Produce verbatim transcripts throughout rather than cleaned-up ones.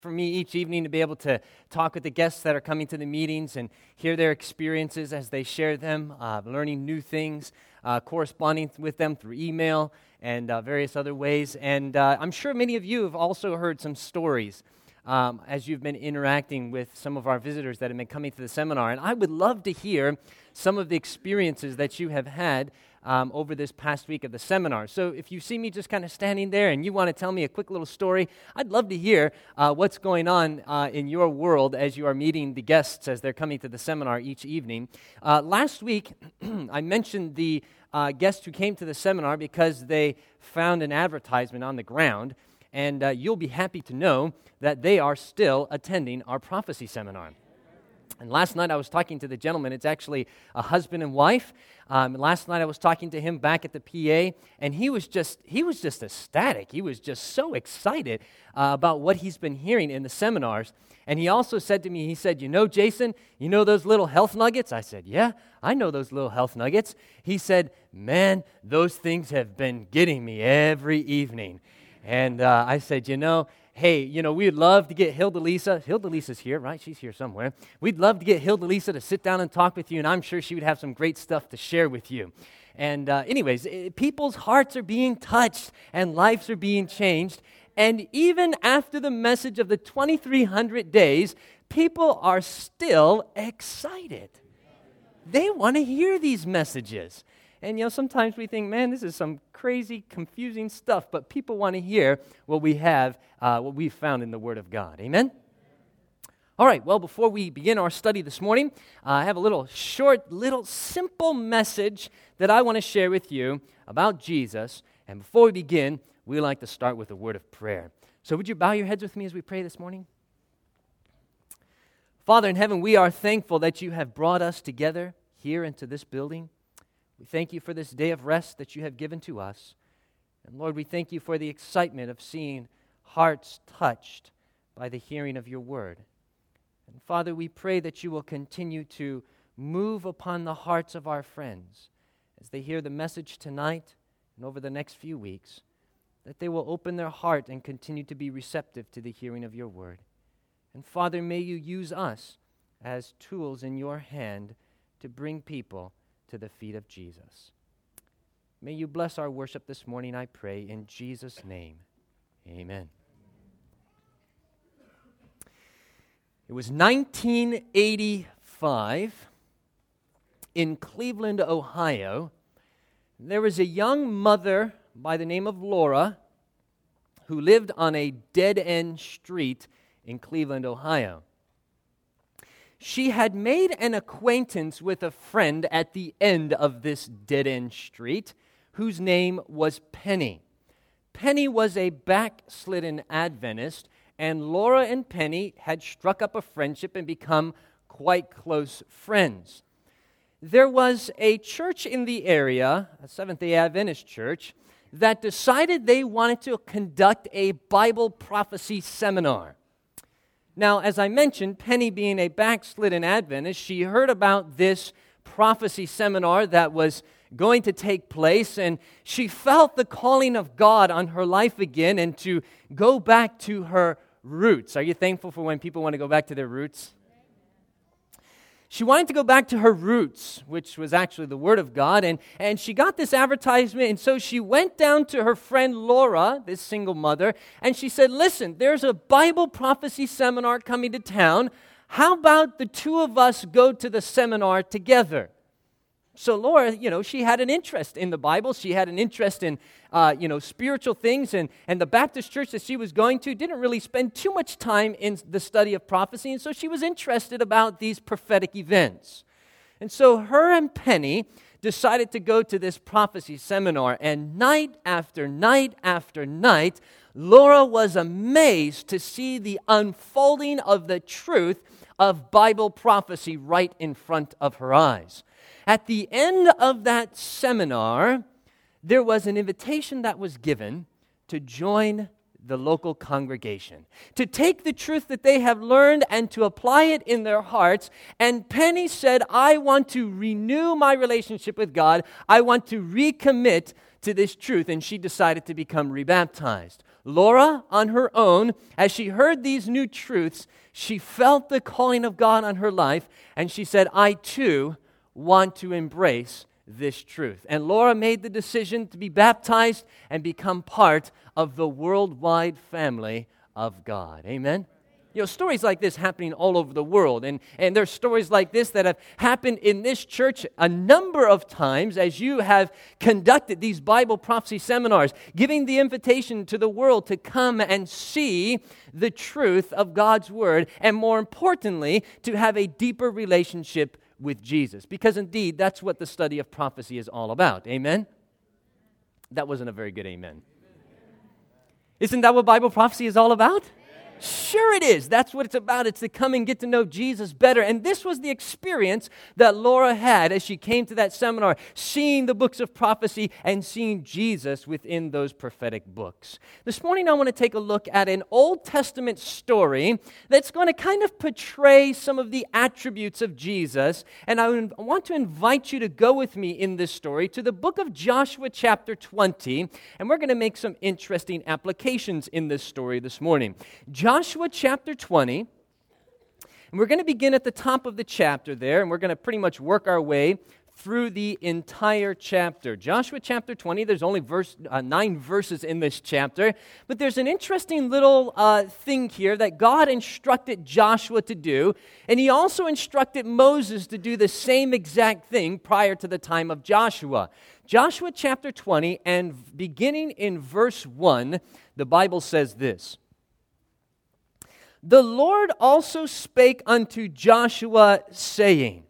for me each evening to be able to talk with the guests that are coming to the meetings and hear their experiences as they share them, uh, learning new things, uh, corresponding with them through email and uh, various other ways. And uh, I'm sure many of you have also heard some stories um, as you've been interacting with some of our visitors that have been coming to the seminar. And I would love to hear some of the experiences that you have had Um, over this past week of the seminar. So if you see me just kind of standing there and you want to tell me a quick little story, I'd love to hear uh, what's going on uh, in your world as you are meeting the guests as they're coming to the seminar each evening. Uh, last week, I mentioned the uh, guests who came to the seminar because they found an advertisement on the ground, and uh, you'll be happy to know that they are still attending our prophecy seminar. And last night I was talking to the gentleman. It's actually a husband and wife. Um, last night I was talking to him back at the P A, and he was just he was just ecstatic. He was just so excited uh, about what he's been hearing in the seminars. And he also said to me, he said, "You know, Jason, you know those little health nuggets?" I said, "Yeah, I know those little health nuggets." He said, "Man, those things have been getting me every evening." And uh, I said, "You know, hey, you know, we'd love to get Hilda Lisa. Hilda Lisa's here, right? She's here somewhere. We'd love to get Hilda Lisa to sit down and talk with you, and I'm sure she would have some great stuff to share with you." And uh, anyways, it, people's hearts are being touched, and lives are being changed. And even after the message of the twenty-three hundred days, people are still excited. They want to hear these messages. And, you know, sometimes we think, man, this is some crazy, confusing stuff, but people want to hear what we have, uh, what we've found in the Word of God. Amen? All right, well, before we begin our study this morning, uh, I have a little short, little simple message that I want to share with you about Jesus. And before we begin, we like to start with a word of prayer. So would you bow your heads with me as we pray this morning? Father in heaven, we are thankful that you have brought us together here into this building. We thank you for this day of rest that you have given to us. And Lord, we thank you for the excitement of seeing hearts touched by the hearing of your word. And Father, we pray that you will continue to move upon the hearts of our friends as they hear the message tonight and over the next few weeks, that they will open their heart and continue to be receptive to the hearing of your word. And Father, may you use us as tools in your hand to bring people to the feet of Jesus. May you bless our worship this morning, I pray, in Jesus' name. Amen. It was nineteen eighty-five in Cleveland, Ohio. There was a young mother by the name of Laura who lived on a dead-end street in Cleveland, Ohio. She had made an acquaintance with a friend at the end of this dead-end street whose name was Penny. Penny was a backslidden Adventist, and Laura and Penny had struck up a friendship and become quite close friends. There was a church in the area, a Seventh-day Adventist church, that decided they wanted to conduct a Bible prophecy seminar. Now, as I mentioned, Penny being a backslidden Adventist, she heard about this prophecy seminar that was going to take place, and she felt the calling of God on her life again and to go back to her roots. Are you thankful for when people want to go back to their roots? She wanted to go back to her roots, which was actually the Word of God, and, and she got this advertisement, and so she went down to her friend Laura, this single mother, and she said, "Listen, there's a Bible prophecy seminar coming to town. How about the two of us go to the seminar together?" So Laura, you know, she had an interest in the Bible. She had an interest in, uh, you know, spiritual things. And, and the Baptist church that she was going to didn't really spend too much time in the study of prophecy. And so she was interested about these prophetic events. And so her and Penny decided to go to this prophecy seminar. And night after night after night, Laura was amazed to see the unfolding of the truth of Bible prophecy right in front of her eyes. At the end of that seminar, there was an invitation that was given to join the local congregation, to take the truth that they have learned and to apply it in their hearts. And Penny said, "I want to renew my relationship with God. I want to recommit to this truth, and she decided to become rebaptized. Laura, on her own, as she heard these new truths, she felt the calling of God on her life, and she said, I too want to embrace this truth. And Laura made the decision to be baptized and become part of the worldwide family of God. Amen? You know, stories like this happening all over the world, and, and there's stories like this that have happened in this church a number of times as you have conducted these Bible prophecy seminars, giving the invitation to the world to come and see the truth of God's Word, and more importantly, to have a deeper relationship with Jesus. Because indeed, that's what the study of prophecy is all about. Amen? That wasn't a very good amen. Isn't that what Bible prophecy is all about? Sure it is. That's what it's about. It's to come and get to know Jesus better. And this was the experience that Laura had as she came to that seminar, seeing the books of prophecy and seeing Jesus within those prophetic books. This morning I want to take a look at an Old Testament story that's going to kind of portray some of the attributes of Jesus. And I want to invite you to go with me in this story to the book of Joshua chapter twenty. And we're going to make some interesting applications in this story this morning. Joshua chapter twenty, and we're going to begin at the top of the chapter there, and we're going to pretty much work our way through the entire chapter. Joshua chapter twenty, there's only verse uh, nine verses in this chapter, but there's an interesting little uh, thing here that God instructed Joshua to do, and he also instructed Moses to do the same exact thing prior to the time of Joshua. Joshua chapter twenty, and beginning in verse one, the Bible says this. The Lord also spake unto Joshua, saying,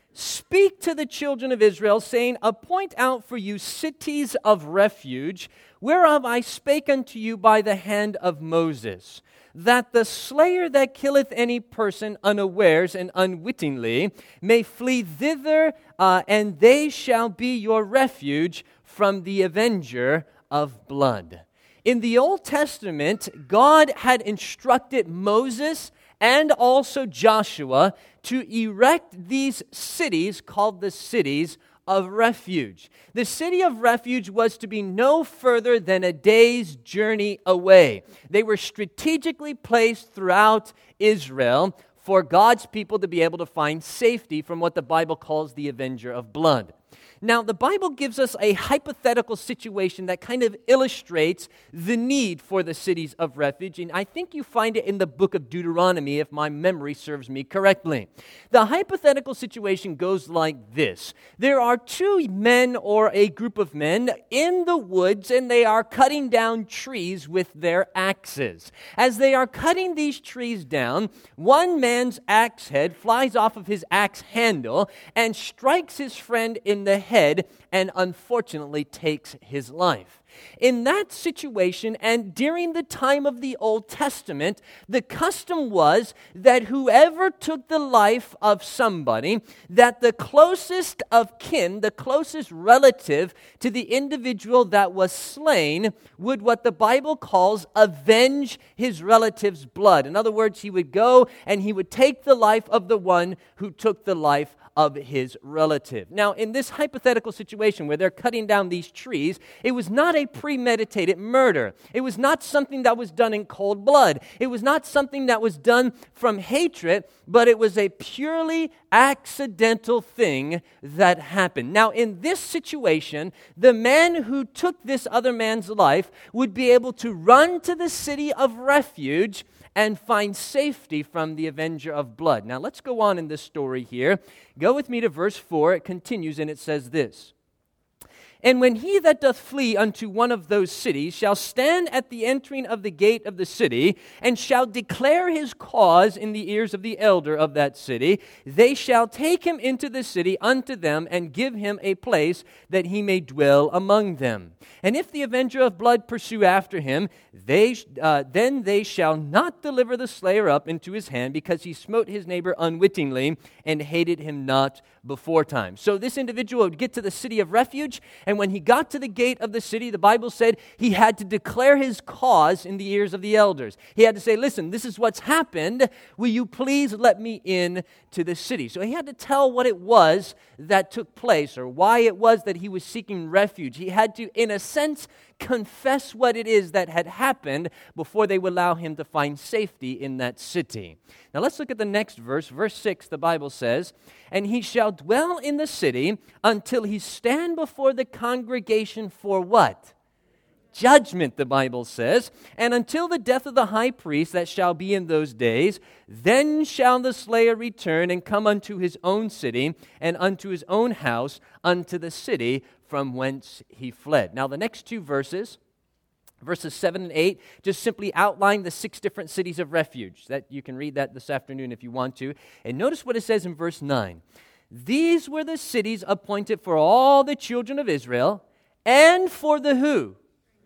Speak to the children of Israel, saying, Appoint out for you cities of refuge, whereof I spake unto you by the hand of Moses, that the slayer that killeth any person unawares and unwittingly may flee thither, uh, and they shall be your refuge from the avenger of blood. In the Old Testament, God had instructed Moses and also Joshua to erect these cities called the cities of refuge. The city of refuge was to be no further than a day's journey away. They were strategically placed throughout Israel for God's people to be able to find safety from what the Bible calls the avenger of blood. Now, the Bible gives us a hypothetical situation that kind of illustrates the need for the cities of refuge, and I think you find it in the book of Deuteronomy, if my memory serves me correctly. The hypothetical situation goes like this. There are two men or a group of men in the woods, and they are cutting down trees with their axes. As they are cutting these trees down, one man's axe head flies off of his axe handle and strikes his friend in the head and unfortunately takes his life. In that situation, and during the time of the Old Testament, the custom was that whoever took the life of somebody, that the closest of kin, the closest relative to the individual that was slain, would what the Bible calls avenge his relative's blood. In other words, he would go and he would take the life of the one who took the life of his relative. Now, in this hypothetical situation where they're cutting down these trees, it was not a premeditated murder. It was not something that was done in cold blood. It was not something that was done from hatred, but it was a purely accidental thing that happened. Now, in this situation, the man who took this other man's life would be able to run to the city of refuge and find safety from the avenger of blood. Now, let's go on in this story here. Go with me to verse four. It continues, and it says this. And when he that doth flee unto one of those cities shall stand at the entering of the gate of the city, and shall declare his cause in the ears of the elder of that city, they shall take him into the city unto them, and give him a place that he may dwell among them. And if the avenger of blood pursue after him, they uh, then they shall not deliver the slayer up into his hand, because he smote his neighbor unwittingly, and hated him not beforetime. So this individual would get to the city of refuge, and And when he got to the gate of the city, the Bible said he had to declare his cause in the ears of the elders. He had to say, listen, this is what's happened. Will you please let me in to the city? So he had to tell what it was that took place or why it was that he was seeking refuge. He had to, in a sense, confess what it is that had happened before they would allow him to find safety in that city. Now let's look at the next verse. Verse six, the Bible says, and he shall dwell in the city until he stand before the congregation for what? Judgment, the Bible says, and until the death of the high priest that shall be in those days, then shall the slayer return and come unto his own city and unto his own house, unto the city from whence he fled. Now the next two verses, verses seven and eight, just simply outline the six different cities of refuge. That you can read that this afternoon if you want to. And notice what it says in verse nine. These were the cities appointed for all the children of Israel, and for the who?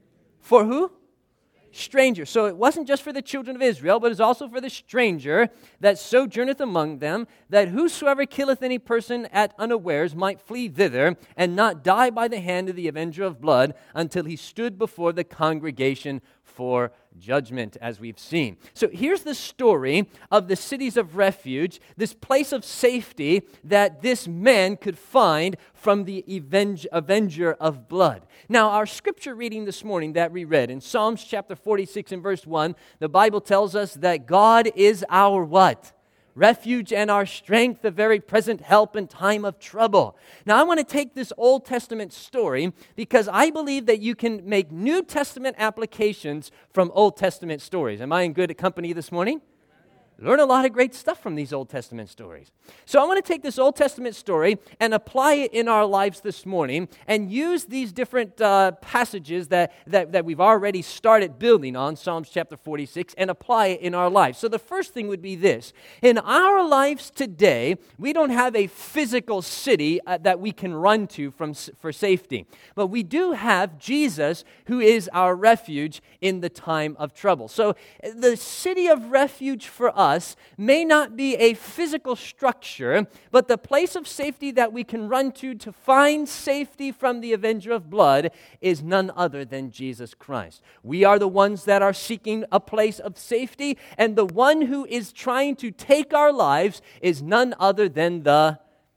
For who? Stranger. So it wasn't just for the children of Israel, but it's also for the stranger that sojourneth among them, that whosoever killeth any person at unawares might flee thither, and not die by the hand of the avenger of blood, until he stood before the congregation for judgment, as we've seen. So here's the story of the cities of refuge, this place of safety that this man could find from the avenge, avenger of blood. Now, our scripture reading this morning that we read in Psalms chapter forty-six and verse one, the Bible tells us that God is our what? Refuge and our strength, the very present help in time of trouble. Now, I want to take this Old Testament story because I believe that you can make New Testament applications from Old Testament stories. Am I in good company this morning? Learn a lot of great stuff from these Old Testament stories. So I want to take this Old Testament story and apply it in our lives this morning and use these different uh, passages that, that, that we've already started building on, Psalms chapter forty-six, and apply it in our lives. So the first thing would be this. In our lives today, we don't have a physical city uh, that we can run to from, for safety. But we do have Jesus, who is our refuge in the time of trouble. So the city of refuge for us may not be a physical structure, but the place of safety that we can run to to find safety from the avenger of blood is none other than Jesus Christ. We are the ones that are seeking a place of safety, and the one who is trying to take our lives is none other than the,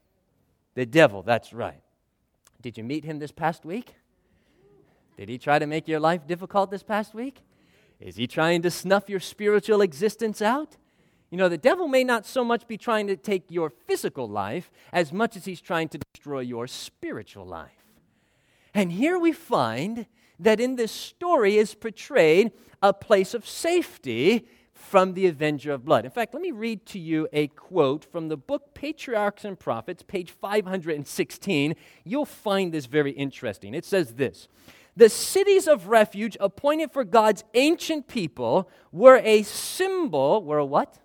the devil. That's right. Did you meet him this past week? Did he try to make your life difficult this past week? Is he trying to snuff your spiritual existence out? You know, the devil may not so much be trying to take your physical life as much as he's trying to destroy your spiritual life. And here we find that in this story is portrayed a place of safety from the avenger of blood. In fact, let me read to you a quote from the book Patriarchs and Prophets, page five hundred sixteen. You'll find this very interesting. It says this: the cities of refuge appointed for God's ancient people were a symbol, were a what?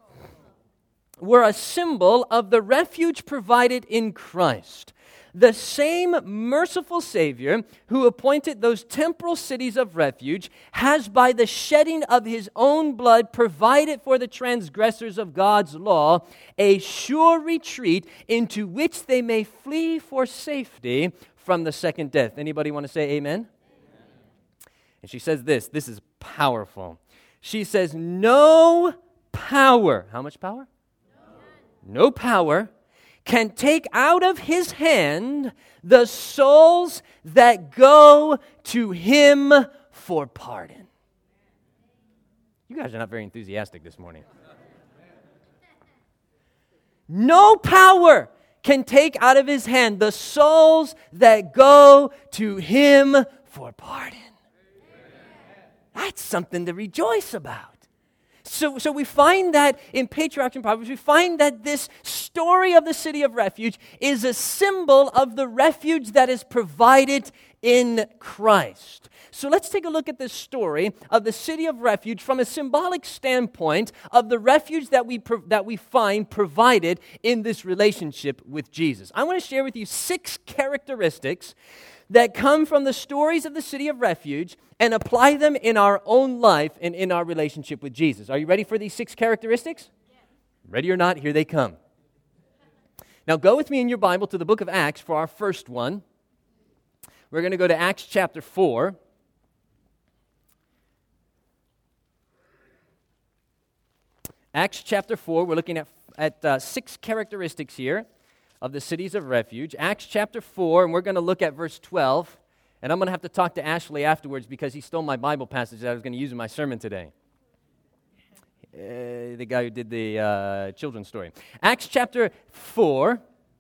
Were a symbol of the refuge provided in Christ. The same merciful Savior who appointed those temporal cities of refuge has by the shedding of his own blood provided for the transgressors of God's law a sure retreat into which they may flee for safety from the second death. Anybody want to say amen? Amen? And she says this, this is powerful. She says, no power, how much power? No power can take out of his hand the souls that go to him for pardon. You guys are not very enthusiastic this morning. No power can take out of his hand the souls that go to him for pardon. That's something to rejoice about. So, so we find that in Patriarchs and Prophets, we find that this story of the city of refuge is a symbol of the refuge that is provided in Christ. So let's take a look at this story of the city of refuge from a symbolic standpoint of the refuge that we pro- that we find provided in this relationship with Jesus. I want to share with you six characteristics that come from the stories of the city of refuge and apply them in our own life and in our relationship with Jesus. Are you ready for these six characteristics? Yeah. Ready or not, here they come. Now go with me in your Bible to the book of Acts for our first one. We're going to go to Acts chapter four. Acts chapter four, we're looking at, at uh, six characteristics here of the cities of refuge. Acts chapter four, and we're going to look at verse twelve. And I'm going to have to talk to Ashley afterwards because he stole my Bible passage that I was going to use in my sermon today. Uh, the guy who did the uh, children's story. Acts chapter four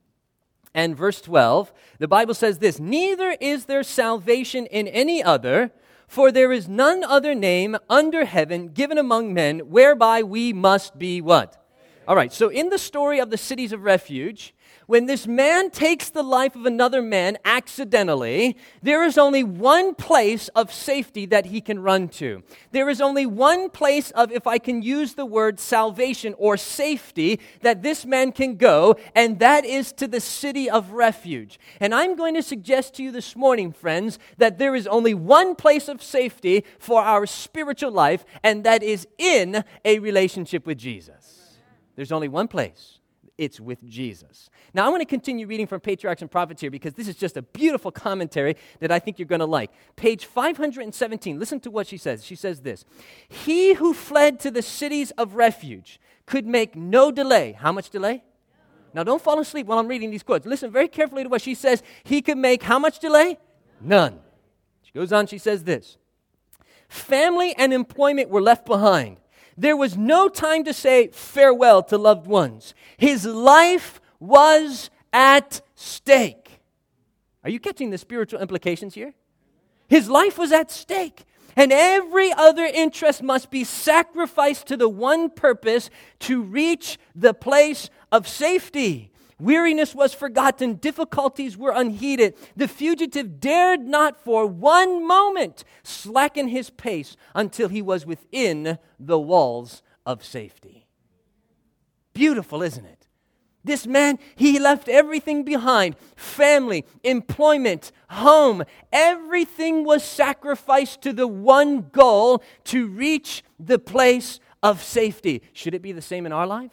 and verse twelve, the Bible says this, "Neither is there salvation in any other, for there is none other name under heaven given among men whereby we must be" what? All right, so in the story of the cities of refuge, when this man takes the life of another man accidentally, there is only one place of safety that he can run to. There is only one place of, if I can use the word salvation or safety, that this man can go, and that is to the city of refuge. And I'm going to suggest to you this morning, friends, that there is only one place of safety for our spiritual life, and that is in a relationship with Jesus. There's only one place. It's with Jesus. Now, I want to continue reading from Patriarchs and Prophets here because this is just a beautiful commentary that I think you're going to like. Page five hundred seventeen, listen to what she says. She says this, "He who fled to the cities of refuge could make no delay." How much delay? Now, don't fall asleep while I'm reading these quotes. Listen very carefully to what she says. He could make how much delay? None. She goes on, she says this, "Family and employment were left behind. There was no time to say farewell to loved ones. His life was at stake." Are you catching the spiritual implications here? His life was at stake. And every other interest must be sacrificed to the one purpose, to reach the place of safety. Weariness was forgotten. Difficulties were unheeded. The fugitive dared not for one moment slacken his pace until he was within the walls of safety. Beautiful, isn't it? This man, he left everything behind. Family, employment, home. Everything was sacrificed to the one goal, to reach the place of safety. Should it be the same in our life?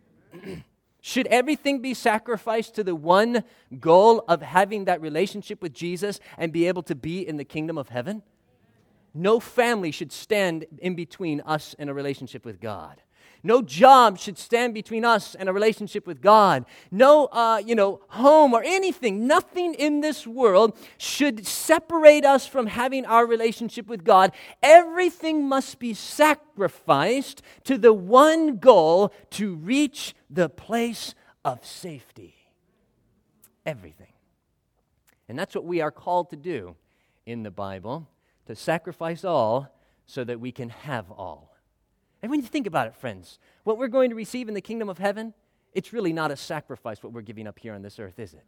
Should everything be sacrificed to the one goal of having that relationship with Jesus and be able to be in the kingdom of heaven? No family should stand in between us and a relationship with God. No job should stand between us and a relationship with God. No, uh, you know, home or anything, nothing in this world should separate us from having our relationship with God. Everything must be sacrificed to the one goal, to reach the place of safety. Everything. And that's what we are called to do in the Bible, to sacrifice all so that we can have all. And when you think about it, friends, what we're going to receive in the kingdom of heaven, it's really not a sacrifice what we're giving up here on this earth, is it?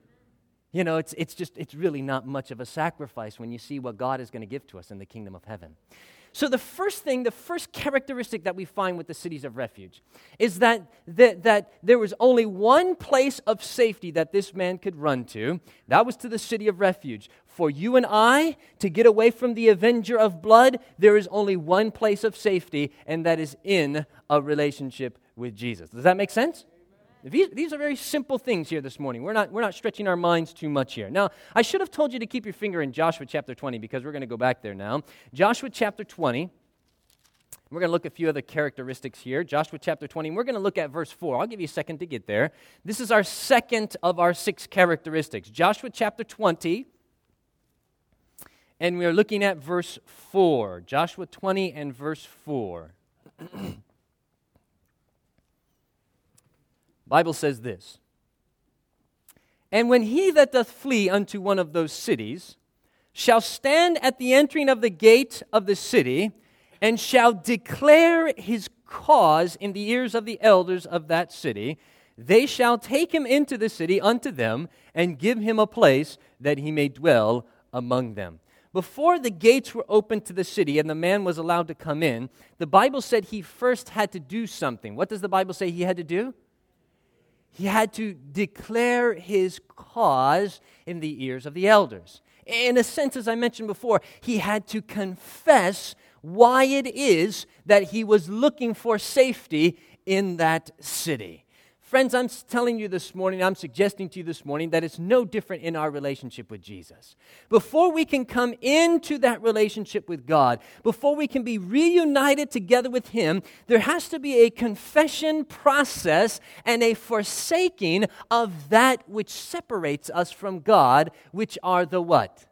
You know, it's it's just, it's really not much of a sacrifice when you see what God is going to give to us in the kingdom of heaven. So the first thing, the first characteristic that we find with the cities of refuge is that, that, that there was only one place of safety that this man could run to. That was to the city of refuge. For you and I to get away from the avenger of blood, there is only one place of safety, and that is in a relationship with Jesus. Does that make sense? These, these are very simple things here this morning. We're not, we're not stretching our minds too much here. Now, I should have told you to keep your finger in Joshua chapter twenty because we're going to go back there now. Joshua chapter twenty. We're going to look at a few other characteristics here. Joshua chapter twenty, and we're going to look at verse four. I'll give you a second to get there. This is our second of our six characteristics. Joshua chapter twenty, and we're looking at verse four. Joshua twenty and verse four. Bible says this, "And when he that doth flee unto one of those cities shall stand at the entering of the gate of the city, and shall declare his cause in the ears of the elders of that city, they shall take him into the city unto them, and give him a place that he may dwell among them." Before the gates were opened to the city and the man was allowed to come in, the Bible said he first had to do something. What does the Bible say he had to do? He had to declare his cause in the ears of the elders. In a sense, as I mentioned before, he had to confess why it is that he was looking for safety in that city. Friends, I'm telling you this morning, I'm suggesting to you this morning that it's no different in our relationship with Jesus. Before we can come into that relationship with God, before we can be reunited together with Him, there has to be a confession process and a forsaking of that which separates us from God, which are the what?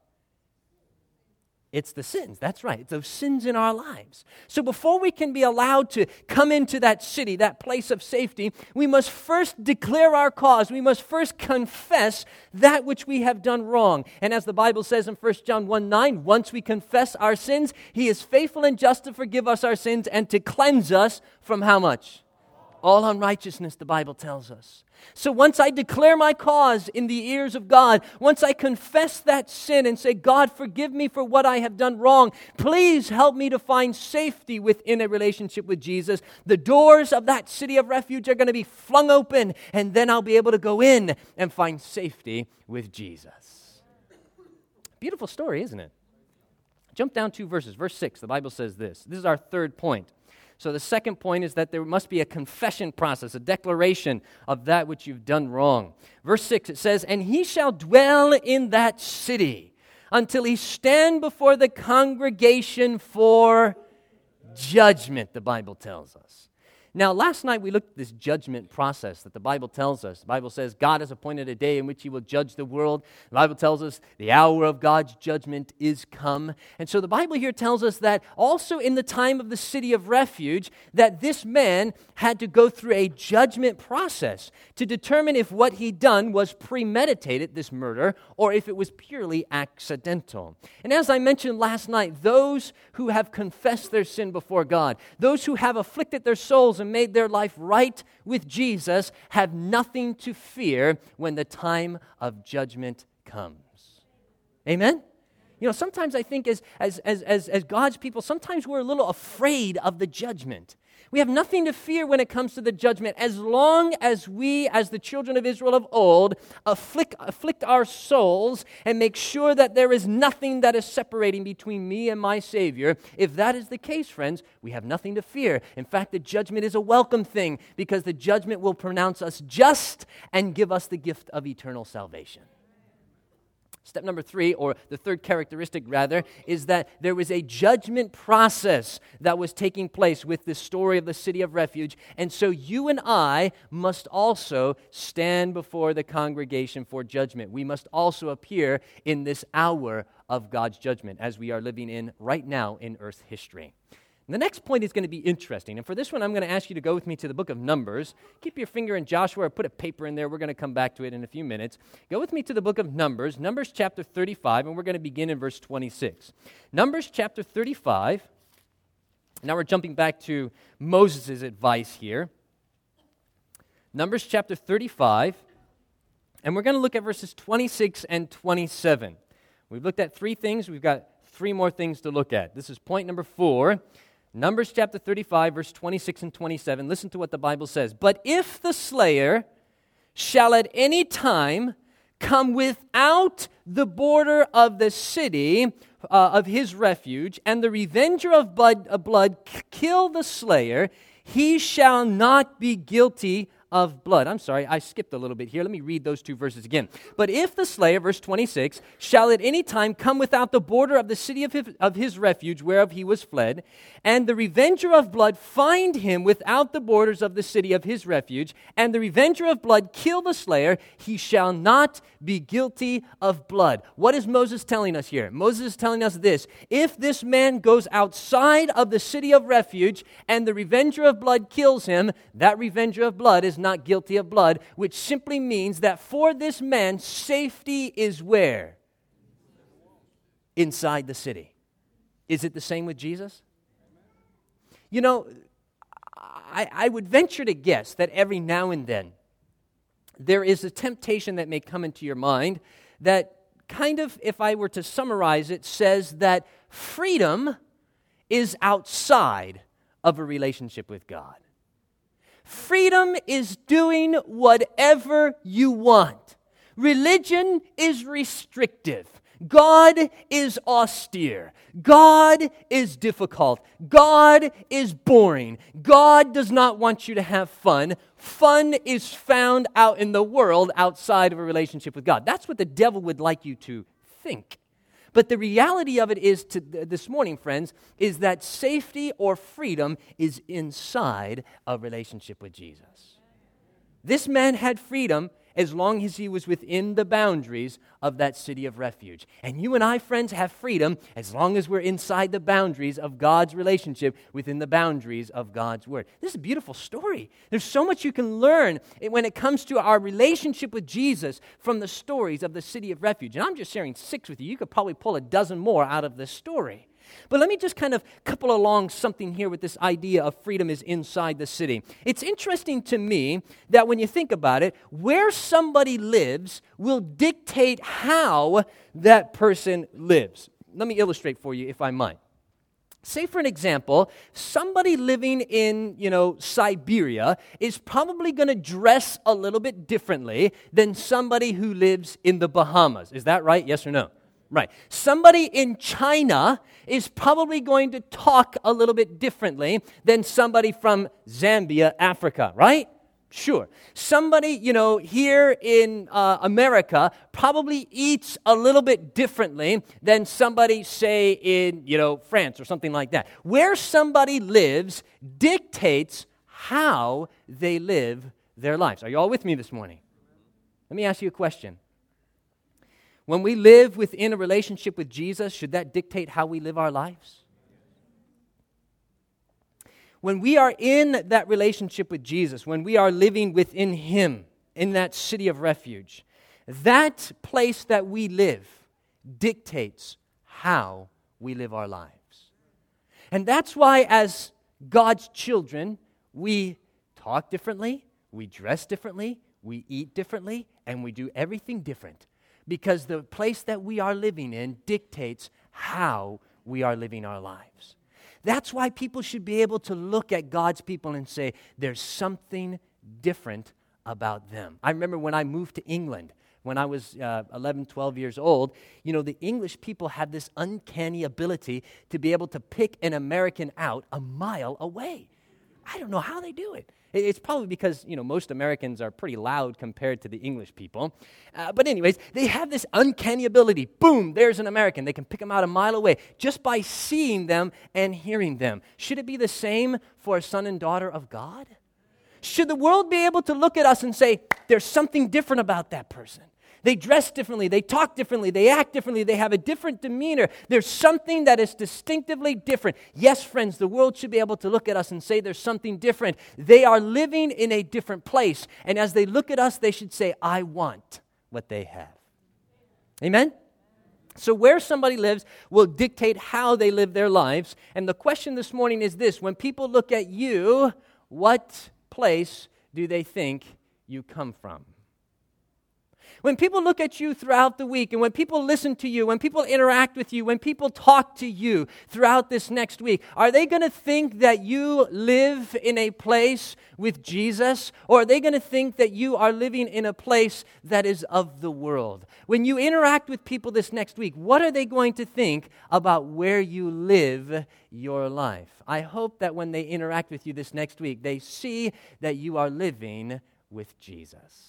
It's the sins. That's right. It's those sins in our lives. So before we can be allowed to come into that city, that place of safety, we must first declare our cause. We must first confess that which we have done wrong. And as the Bible says in First John one nine, once we confess our sins, He is faithful and just to forgive us our sins and to cleanse us from how much? All unrighteousness, the Bible tells us. So once I declare my cause in the ears of God, once I confess that sin and say, God, forgive me for what I have done wrong, please help me to find safety within a relationship with Jesus, the doors of that city of refuge are going to be flung open, and then I'll be able to go in and find safety with Jesus. Beautiful story, isn't it? Jump down two verses. Verse six, the Bible says this. This is our third point. So the second point is that there must be a confession process, a declaration of that which you've done wrong. Verse six, it says, and he shall dwell in that city until he stand before the congregation for judgment, the Bible tells us. Now, last night we looked at this judgment process that the Bible tells us. The Bible says God has appointed a day in which He will judge the world. The Bible tells us the hour of God's judgment is come. And so the Bible here tells us that also in the time of the city of refuge, that this man had to go through a judgment process to determine if what he'd done was premeditated, this murder, or if it was purely accidental. And as I mentioned last night, those who have confessed their sin before God, those who have afflicted their souls and made their life right with Jesus have nothing to fear when the time of judgment comes. Amen? You know, sometimes I think as, as, as, as, as God's people, sometimes we're a little afraid of the judgment. We have nothing to fear when it comes to the judgment as long as we, as the children of Israel of old, afflict, afflict our souls and make sure that there is nothing that is separating between me and my Savior. If that is the case, friends, we have nothing to fear. In fact, the judgment is a welcome thing because the judgment will pronounce us just and give us the gift of eternal salvation. Step number three, or the third characteristic rather, is that there was a judgment process that was taking place with this story of the city of refuge. And so you and I must also stand before the congregation for judgment. We must also appear in this hour of God's judgment as we are living in right now in earth history. And the next point is going to be interesting. And for this one, I'm going to ask you to go with me to the book of Numbers. Keep your finger in Joshua or put a paper in there. We're going to come back to it in a few minutes. Go with me to the book of Numbers, Numbers chapter thirty-five, and we're going to begin in verse twenty-six. Numbers chapter thirty-five. Now we're jumping back to Moses' advice here. Numbers chapter thirty-five, and we're going to look at verses twenty-six and twenty-seven. We've looked at three things. We've got three more things to look at. This is point number four. Numbers chapter thirty-five, verse twenty-six and twenty-seven. Listen to what the Bible says. But if the slayer shall at any time come without the border of the city uh, of his refuge, and the revenger of blood, of blood kill the slayer, he shall not be guilty of blood. I'm sorry, I skipped a little bit here. Let me read those two verses again. But if the slayer, verse twenty-six, shall at any time come without the border of the city of his, of his refuge whereof he was fled, and the revenger of blood find him without the borders of the city of his refuge, and the revenger of blood kill the slayer, he shall not be guilty of blood. What is Moses telling us here? Moses is telling us this: if this man goes outside of the city of refuge and the revenger of blood kills him, that revenger of blood is not guilty of blood, which simply means that for this man, safety is where? Inside the city. Is it the same with Jesus? You know, I, I would venture to guess that every now and then there is a temptation that may come into your mind that kind of, if I were to summarize it, says that freedom is outside of a relationship with God. Freedom is doing whatever you want. Religion is restrictive. God is austere. God is difficult. God is boring. God does not want you to have fun. Fun is found out in the world outside of a relationship with God. That's what the devil would like you to think. But the reality of it is, to this morning, friends, is that safety or freedom is inside a relationship with Jesus. This man had freedom as long as he was within the boundaries of that city of refuge. And you and I, friends, have freedom as long as we're inside the boundaries of God's relationship, within the boundaries of God's Word. This is a beautiful story. There's so much you can learn when it comes to our relationship with Jesus from the stories of the city of refuge. And I'm just sharing six with you. You could probably pull a dozen more out of this story. But let me just kind of couple along something here with this idea of freedom is inside the city. It's interesting to me that when you think about it, where somebody lives will dictate how that person lives. Let me illustrate for you, if I might. Say, for an example, somebody living in, you know, Siberia is probably going to dress a little bit differently than somebody who lives in the Bahamas. Is that right? Yes or no? Right. Somebody in China is probably going to talk a little bit differently than somebody from Zambia, Africa, right? Sure. Somebody, you know, here in uh, America probably eats a little bit differently than somebody, say, in, you know, France or something like that. Where somebody lives dictates how they live their lives. Are you all with me this morning? Let me ask you a question. When we live within a relationship with Jesus, should that dictate how we live our lives? When we are in that relationship with Jesus, when we are living within Him, in that city of refuge, that place that we live dictates how we live our lives. And that's why, as God's children, we talk differently, we dress differently, we eat differently, and we do everything different. Because the place that we are living in dictates how we are living our lives. That's why people should be able to look at God's people and say, there's something different about them. I remember when I moved to England, when I was uh, eleven, twelve years old, you know, the English people had this uncanny ability to be able to pick an American out a mile away. I don't know how they do it. It's probably because, you know, most Americans are pretty loud compared to the English people. Uh, but anyways, they have this uncanny ability. Boom, there's an American. They can pick them out a mile away just by seeing them and hearing them. Should it be the same for a son and daughter of God? Should the world be able to look at us and say, there's something different about that person? They dress differently, they talk differently, they act differently, they have a different demeanor. There's something that is distinctively different. Yes, friends, the world should be able to look at us and say there's something different. They are living in a different place. And as they look at us, they should say, I want what they have. Amen? So where somebody lives will dictate how they live their lives. And the question this morning is this: when people look at you, what place do they think you come from? When people look at you throughout the week, and when people listen to you, when people interact with you, when people talk to you throughout this next week, are they going to think that you live in a place with Jesus, or are they going to think that you are living in a place that is of the world? When you interact with people this next week, what are they going to think about where you live your life? I hope that when they interact with you this next week, they see that you are living with Jesus.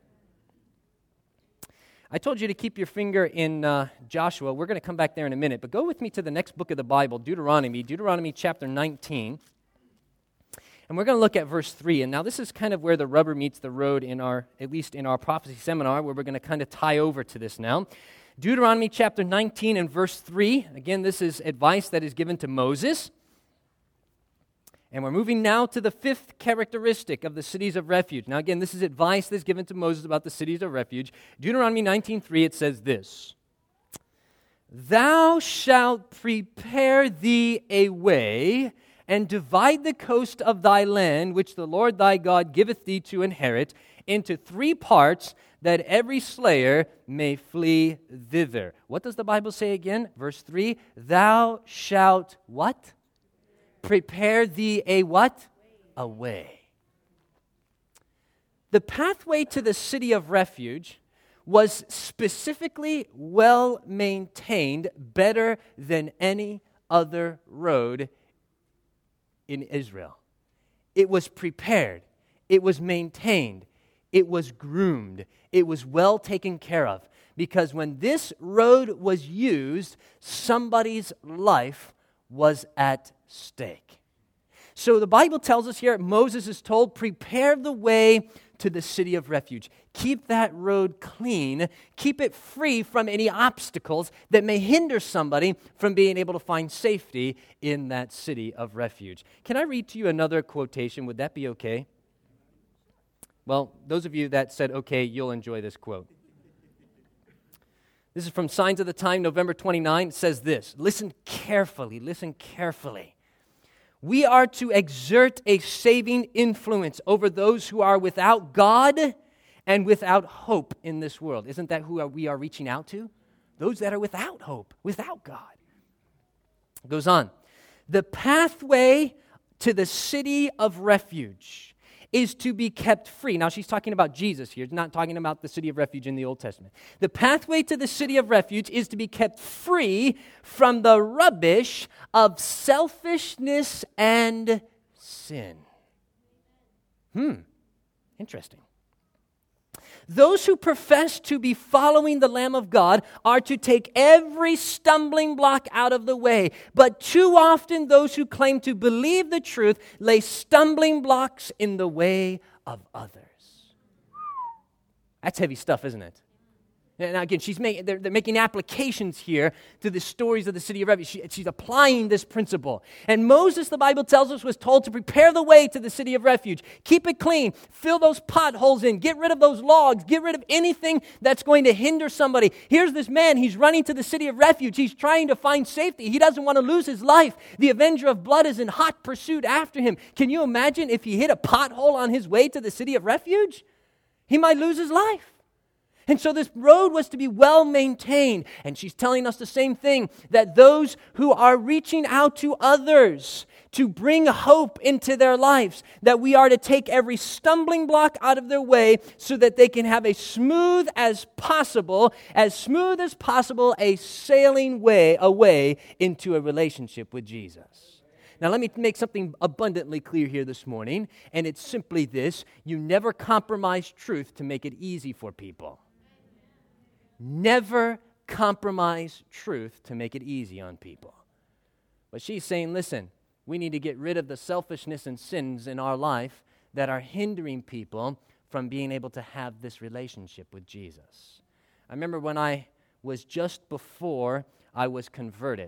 I told you to keep your finger in uh, Joshua. We're going to come back there in a minute, but go with me to the next book of the Bible, Deuteronomy, Deuteronomy chapter nineteen. And we're going to look at verse three. And now this is kind of where the rubber meets the road in our, at least in our prophecy seminar, where we're going to kind of tie over to this now. Deuteronomy chapter nineteen and verse three. Again, this is advice that is given to Moses. And we're moving now to the fifth characteristic of the cities of refuge. Now again, this is advice that's given to Moses about the cities of refuge. Deuteronomy nineteen three, it says this: Thou shalt prepare thee a way, and divide the coast of thy land, which the Lord thy God giveth thee to inherit, into three parts, that every slayer may flee thither. What does the Bible say again? Verse three, thou shalt what? Prepare thee a what? A way. The pathway to the city of refuge was specifically well maintained, better than any other road in Israel. It was prepared. It was maintained. It was groomed. It was well taken care of. Because when this road was used, somebody's life was at stake. So the Bible tells us here, Moses is told, prepare the way to the city of refuge. Keep that road clean. Keep it free from any obstacles that may hinder somebody from being able to find safety in that city of refuge. Can I read to you another quotation? Would that be okay? Well, those of you that said okay, you'll enjoy this quote. This is from Signs of the Time, November twenty-ninth. It says this, listen carefully, listen carefully. We are to exert a saving influence over those who are without God and without hope in this world. Isn't that who we are reaching out to? Those that are without hope, without God. It goes on. The pathway to the city of refuge is to be kept free. Now, she's talking about Jesus here. She's not talking about the city of refuge in the Old Testament. The pathway to the city of refuge is to be kept free from the rubbish of selfishness and sin. Hmm, interesting. Those who profess to be following the Lamb of God are to take every stumbling block out of the way. But too often those who claim to believe the truth lay stumbling blocks in the way of others. That's heavy stuff, isn't it? And again, she's making, they're, they're making applications here to the stories of the city of refuge. She, she's applying this principle. And Moses, the Bible tells us, was told to prepare the way to the city of refuge. Keep it clean. Fill those potholes in. Get rid of those logs. Get rid of anything that's going to hinder somebody. Here's this man. He's running to the city of refuge. He's trying to find safety. He doesn't want to lose his life. The avenger of blood is in hot pursuit after him. Can you imagine if he hit a pothole on his way to the city of refuge? He might lose his life. And so this road was to be well maintained. And she's telling us the same thing, that those who are reaching out to others to bring hope into their lives, that we are to take every stumbling block out of their way so that they can have a smooth as possible, as smooth as possible, a sailing way away into a relationship with Jesus. Now, let me make something abundantly clear here this morning, and it's simply this: you never compromise truth to make it easy for people. Never compromise truth to make it easy on people. But she's saying, listen, we need to get rid of the selfishness and sins in our life that are hindering people from being able to have this relationship with Jesus. I remember when I was just before I was converted.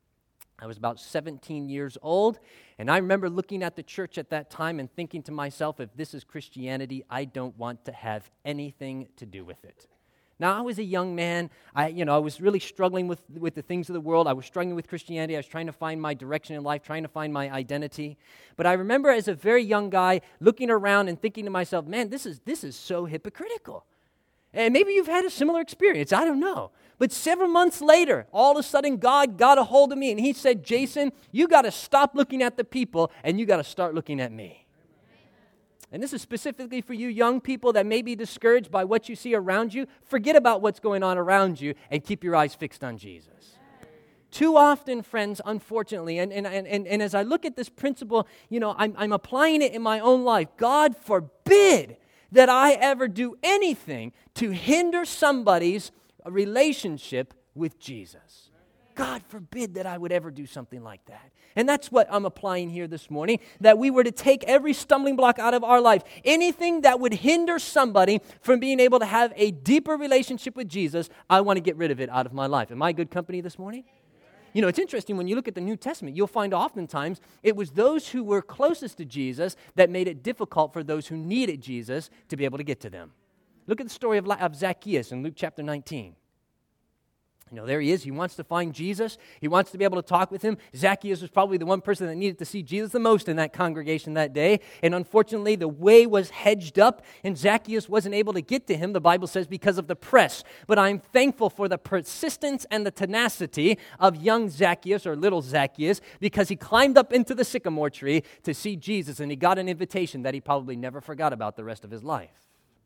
I was about seventeen years old, and I remember looking at the church at that time and thinking to myself, if this is Christianity, I don't want to have anything to do with it. Now, I was a young man. I, you know, I was really struggling with, with the things of the world. I was struggling with Christianity. I was trying to find my direction in life, trying to find my identity. But I remember as a very young guy looking around and thinking to myself, man, this is this is so hypocritical. And maybe you've had a similar experience. I don't know. But several months later, all of a sudden, God got a hold of me, and he said, Jason, you got to stop looking at the people, and you got to start looking at me. And this is specifically for you young people that may be discouraged by what you see around you. Forget about what's going on around you and keep your eyes fixed on Jesus. Too often, friends, unfortunately, and, and, and, and as I look at this principle, you know, I'm, I'm applying it in my own life. God forbid that I ever do anything to hinder somebody's relationship with Jesus. God forbid that I would ever do something like that. And that's what I'm applying here this morning, that we were to take every stumbling block out of our life. Anything that would hinder somebody from being able to have a deeper relationship with Jesus, I want to get rid of it out of my life. Am I good company this morning? You know, it's interesting when you look at the New Testament, you'll find oftentimes it was those who were closest to Jesus that made it difficult for those who needed Jesus to be able to get to them. Look at the story of, of Zacchaeus in Luke chapter nineteen. You know, there he is. He wants to find Jesus. He wants to be able to talk with him. Zacchaeus was probably the one person that needed to see Jesus the most in that congregation that day. And unfortunately, the way was hedged up, and Zacchaeus wasn't able to get to him, the Bible says, because of the press. But I'm thankful for the persistence and the tenacity of young Zacchaeus, or little Zacchaeus, because he climbed up into the sycamore tree to see Jesus, and he got an invitation that he probably never forgot about the rest of his life.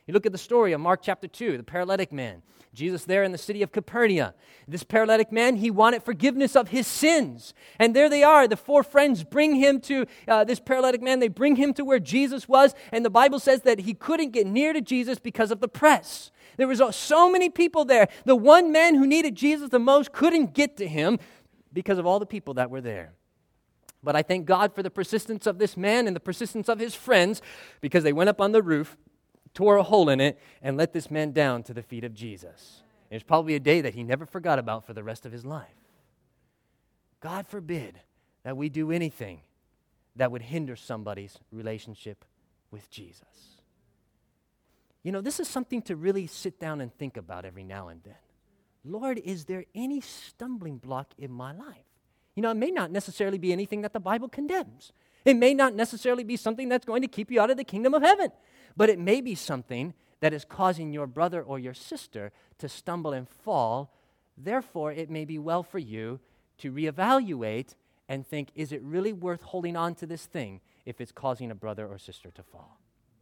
You look at the story of Mark chapter two, the paralytic man. Jesus there in the city of Capernaum. This paralytic man, he wanted forgiveness of his sins. And there they are. The four friends bring him to uh, this paralytic man. They bring him to where Jesus was. And the Bible says that he couldn't get near to Jesus because of the press. There was so many people there. The one man who needed Jesus the most couldn't get to him because of all the people that were there. But I thank God for the persistence of this man and the persistence of his friends, because they went up on the roof, tore a hole in it, and let this man down to the feet of Jesus. It was probably a day that he never forgot about for the rest of his life. God forbid that we do anything that would hinder somebody's relationship with Jesus. You know, this is something to really sit down and think about every now and then. Lord, is there any stumbling block in my life? You know, it may not necessarily be anything that the Bible condemns. It may not necessarily be something that's going to keep you out of the kingdom of heaven. But it may be something that is causing your brother or your sister to stumble and fall. Therefore, it may be well for you to reevaluate and think, is it really worth holding on to this thing if it's causing a brother or sister to fall?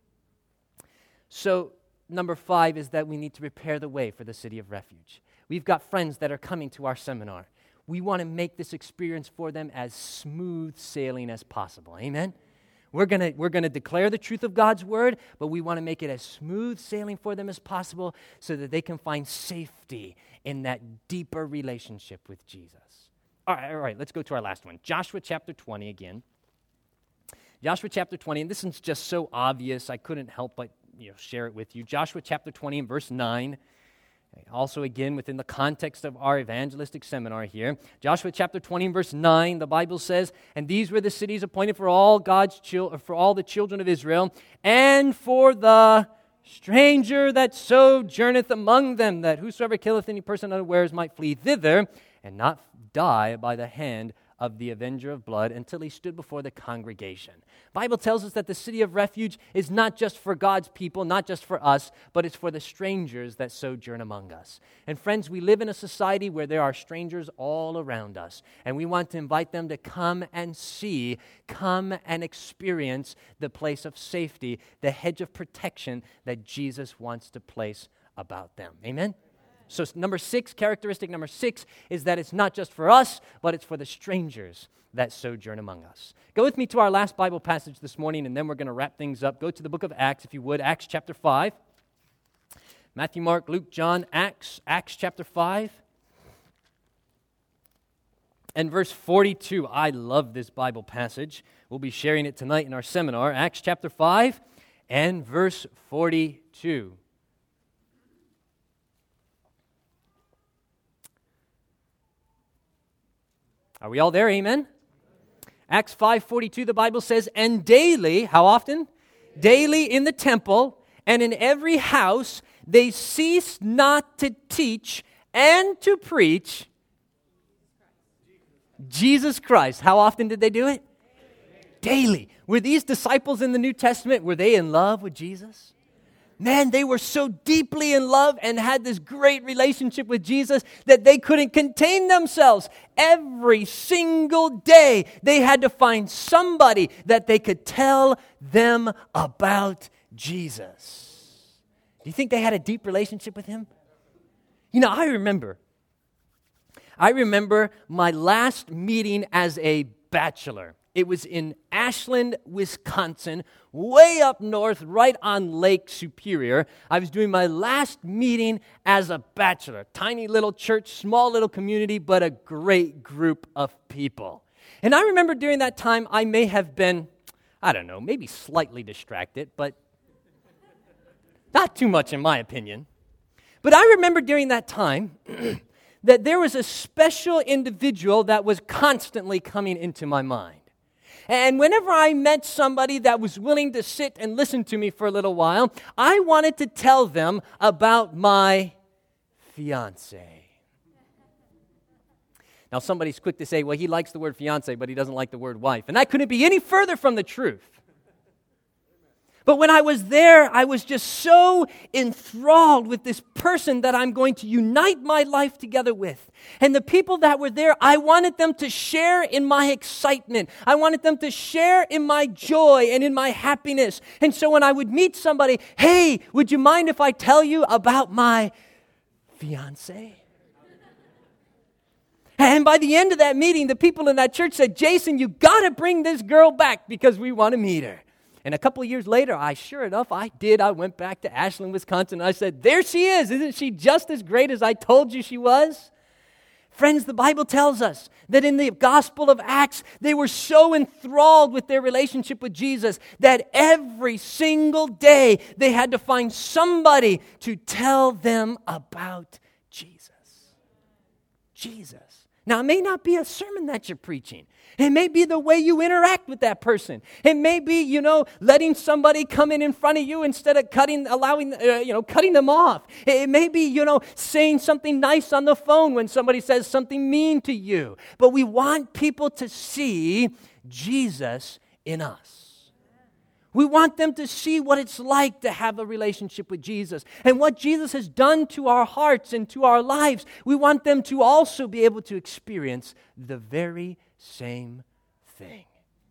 So, number five is that we need to prepare the way for the city of refuge. We've got friends that are coming to our seminar. We want to make this experience for them as smooth sailing as possible. Amen? We're going to we're going to declare the truth of God's word, but we want to make it as smooth sailing for them as possible so that they can find safety in that deeper relationship with Jesus. All right, all right, let's go to our last one. Joshua chapter twenty again. Joshua chapter twenty, and this is just so obvious, I couldn't help but you know, share it with you. Joshua chapter twenty and verse nine. Also, again, within the context of our evangelistic seminar here, Joshua chapter twenty and verse nine, the Bible says, "And these were the cities appointed for all God's chil- for all the children of Israel, and for the stranger that sojourneth among them, that whosoever killeth any person unawares might flee thither, and not die by the hand of the avenger of blood, until he stood before the congregation." Bible tells us that the city of refuge is not just for God's people, not just for us, but it's for the strangers that sojourn among us. And friends, we live in a society where there are strangers all around us, and we want to invite them to come and see, come and experience the place of safety, the hedge of protection that Jesus wants to place about them. Amen? So number six, characteristic number six, is that it's not just for us, but it's for the strangers that sojourn among us. Go with me to our last Bible passage this morning, and then we're going to wrap things up. Go to the book of Acts, if you would, Acts chapter five. Matthew, Mark, Luke, John, Acts, Acts chapter five. And verse forty-two, I love this Bible passage. We'll be sharing it tonight in our seminar, Acts chapter five and verse forty-two. Are we all there? Amen? Acts five forty-two, the Bible says, "And daily," how often? "Daily in the temple and in every house they ceased not to teach and to preach Jesus Christ." How often did they do it? Daily. Were these disciples in the New Testament, were they in love with Jesus? Man, they were so deeply in love and had this great relationship with Jesus that they couldn't contain themselves. Every single day, they had to find somebody that they could tell them about Jesus. Do you think they had a deep relationship with him? You know, I remember, I remember my last meeting as a bachelor. It was in Ashland, Wisconsin, way up north, right on Lake Superior. I was doing my last meeting as a bachelor. Tiny little church, small little community, but a great group of people. And I remember during that time, I may have been, I don't know, maybe slightly distracted, but not too much in my opinion. But I remember during that time that there was a special individual that was constantly coming into my mind. And whenever I met somebody that was willing to sit and listen to me for a little while, I wanted to tell them about my fiance. Now, somebody's quick to say, well, he likes the word fiance, but he doesn't like the word wife. And that couldn't be any further from the truth. But when I was there, I was just so enthralled with this person that I'm going to unite my life together with. And the people that were there, I wanted them to share in my excitement. I wanted them to share in my joy and in my happiness. And so when I would meet somebody, hey, would you mind if I tell you about my fiance? And by the end of that meeting, the people in that church said, Jason, you got to bring this girl back because we want to meet her. And a couple of years later, I sure enough, I did. I went back to Ashland, Wisconsin, and I said, there she is. Isn't she just as great as I told you she was? Friends, the Bible tells us that in the Gospel of Acts, they were so enthralled with their relationship with Jesus that every single day they had to find somebody to tell them about Jesus. Jesus. Now, it may not be a sermon that you're preaching. It may be the way you interact with that person. It may be, you know, letting somebody come in in front of you instead of cutting, allowing, uh, you know, cutting them off. It may be, you know, saying something nice on the phone when somebody says something mean to you. But we want people to see Jesus in us. We want them to see what it's like to have a relationship with Jesus and what Jesus has done to our hearts and to our lives. We want them to also be able to experience the very same thing.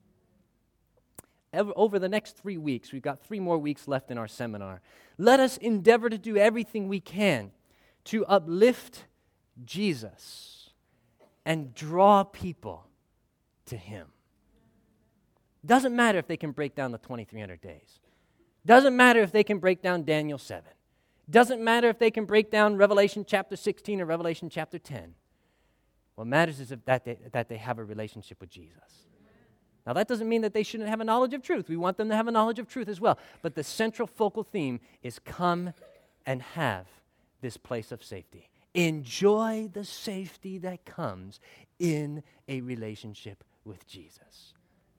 Over the next three weeks, we've got three more weeks left in our seminar. Let us endeavor to do everything we can to uplift Jesus and draw people to Him. Doesn't matter if they can break down the twenty-three hundred days. Doesn't matter if they can break down Daniel seven. Doesn't matter if they can break down Revelation chapter sixteen or Revelation chapter ten. What matters is if that, they, that they have a relationship with Jesus. Now, that doesn't mean that they shouldn't have a knowledge of truth. We want them to have a knowledge of truth as well. But the central focal theme is come and have this place of safety. Enjoy the safety that comes in a relationship with Jesus.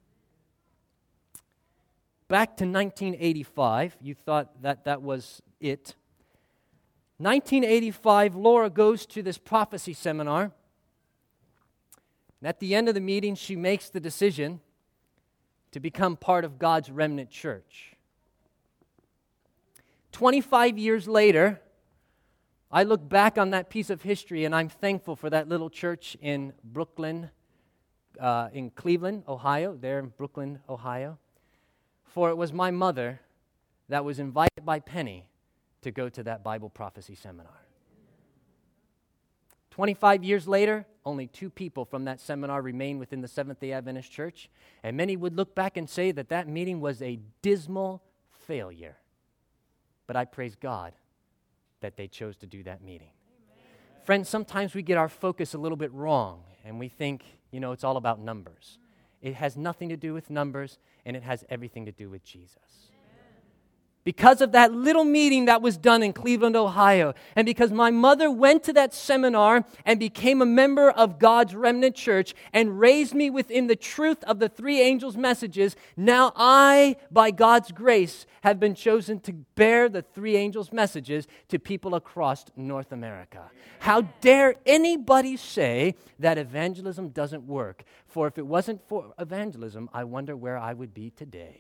Back to nineteen eighty-five, you thought that that was it. nineteen eighty-five, Laura goes to this prophecy seminar. And at the end of the meeting, she makes the decision to become part of God's remnant church. twenty-five years later, I look back on that piece of history and I'm thankful for that little church in Brooklyn, uh, in Cleveland, Ohio, there in Brooklyn, Ohio. For it was my mother that was invited by Penny to go to that Bible prophecy seminar. twenty-five years later, only two people from that seminar remain within the Seventh-day Adventist Church, and many would look back and say that that meeting was a dismal failure. But I praise God that they chose to do that meeting. Amen. Friends, sometimes we get our focus a little bit wrong, and we think, you know, it's all about numbers. It has nothing to do with numbers, and it has everything to do with Jesus. Because of that little meeting that was done in Cleveland, Ohio, and because my mother went to that seminar and became a member of God's remnant church and raised me within the truth of the three angels' messages, now I, by God's grace, have been chosen to bear the three angels' messages to people across North America. How dare anybody say that evangelism doesn't work? For if it wasn't for evangelism, I wonder where I would be today.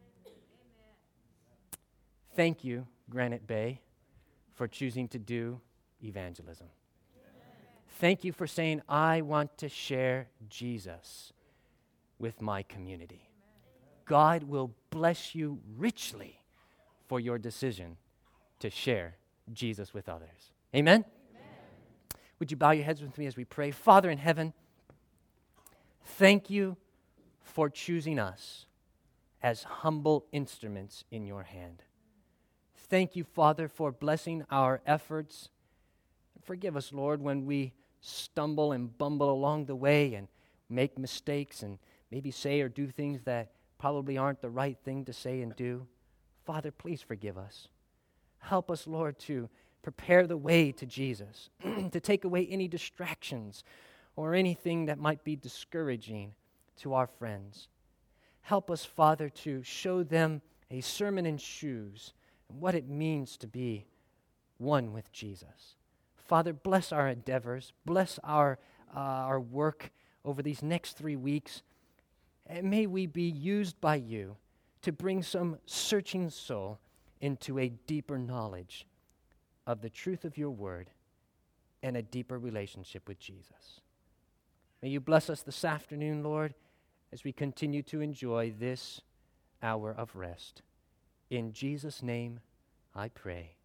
Thank you, Granite Bay, for choosing to do evangelism. Thank you for saying, I want to share Jesus with my community. God will bless you richly for your decision to share Jesus with others. Amen? Amen? Would you bow your heads with me as we pray? Father in heaven, thank you for choosing us as humble instruments in your hand. Thank you, Father, for blessing our efforts. Forgive us, Lord, when we stumble and bumble along the way and make mistakes and maybe say or do things that probably aren't the right thing to say and do. Father, please forgive us. Help us, Lord, to prepare the way to Jesus, to take away any distractions or anything that might be discouraging to our friends. Help us, Father, to show them a sermon in shoes and what it means to be one with Jesus. Father, bless our endeavors, bless our uh, our work over these next three weeks, and may we be used by you to bring some searching soul into a deeper knowledge of the truth of your word and a deeper relationship with Jesus. May you bless us this afternoon, Lord, as we continue to enjoy this hour of rest. In Jesus' name I pray.